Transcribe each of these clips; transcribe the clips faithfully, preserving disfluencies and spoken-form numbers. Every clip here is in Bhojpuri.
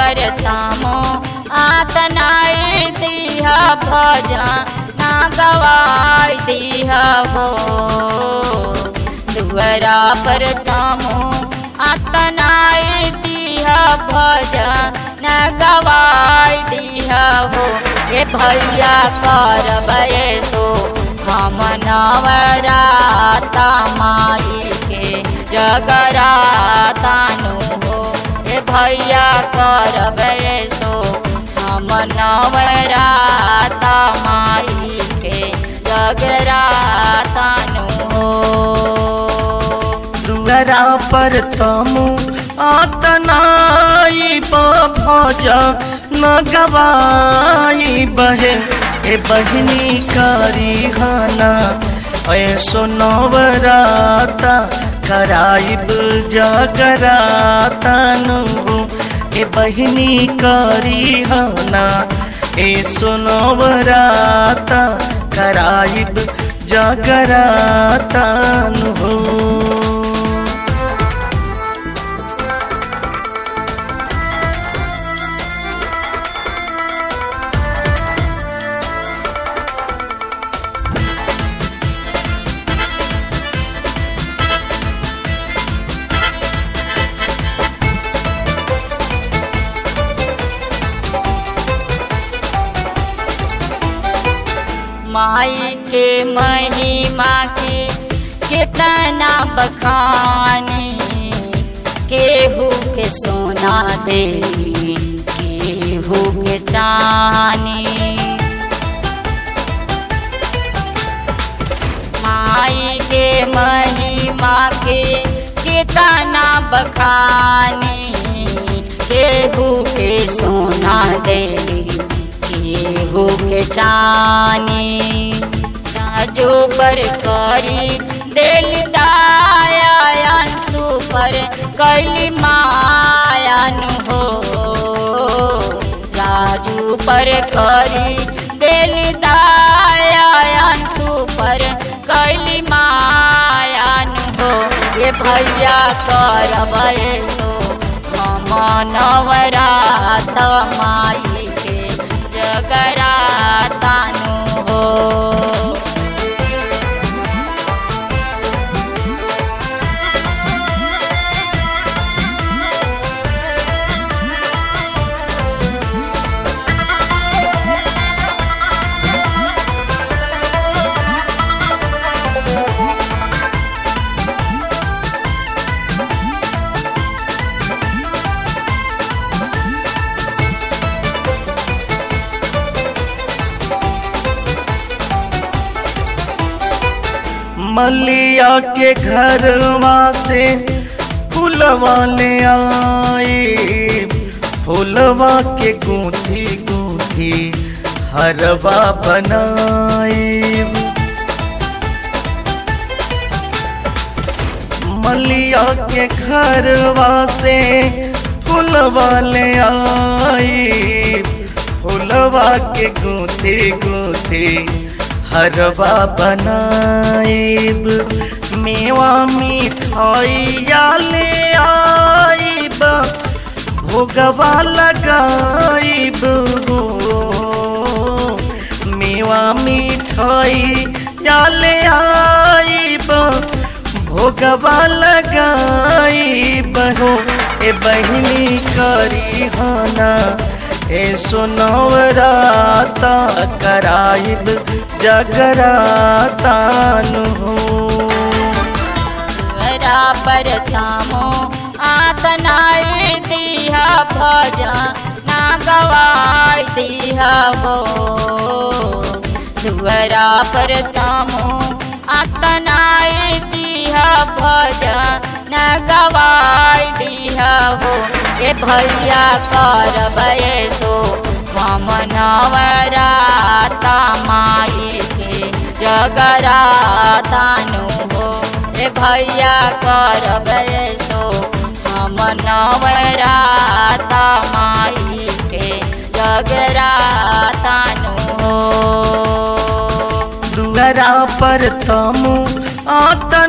पर तमो आतनाई दिया भजन गवाई दिया हो। दुअरा पर तमो आतनाई दिया भजन गवाई दिया हो। ये भैया करबे सो हम नवराता माई के जगराता नु हो। ये भैया करबे सो हम नवराता माई के जगराता नु हो। दुअरा पर तमु आतनाई भजन गवाई बहे। ए बहिनी करी खाना ऐसो नवराता कराइब जगराता नु हो। ए बहिनी करी खाना ऐसो नवराता कराइब जगराता नु हो। माई के महिमा के कितना बखानी, केहू के सोना दे केहू के चानी। माई के महिमा के कितना बखानी, केहू के सोना दे केहू के चानी। राजू पर करी दिल दाया अंशु पर कैली मायान हो। राजू पर करी दिल दाया अंशु पर कैली मायान हो। ये भैया करबे सो हम नवराता माई के जगराता नु हो। मलिया के घरवा से फूलवा ले आई, फूलवा के गूंथी गूंथी हरवा बनाई। मलिया के घरवा से फूलवा ले आई, फूलवा के गूंथी गूंथी हरवा बनाइब। मेवा मिठाइया ले आइब, भोगवा लगाइब हो। मेवा मिठाइया ले आइब, भोगवा लगाइब हो। ए बहिनी करी हाना ऐसो नवराता कराइब जगराता नु हो। दुअरा पर तमो आतनाई दिया भजन गवाई दिया हो। दुअरा पर तमो आतनाई दिया भजन गवाई दिया हो। ए भैया करबे सो हम नवराता माई के जगराता नु हो। ए भैया करबे सो हम नवराता माई के जगराता नु हो। दुअरा पर तमु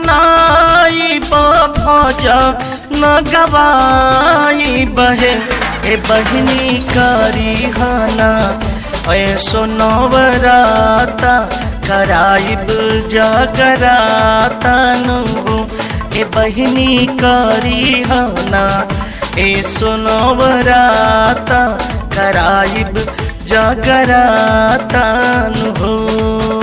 आतनाई भजन गवाई बहे। ए बहिनी करी हाना ऐसो नवराता कराइब जागराता नु हो ए बहिनी करी हाना ऐसो नवराता कराइब जागराता नु हो।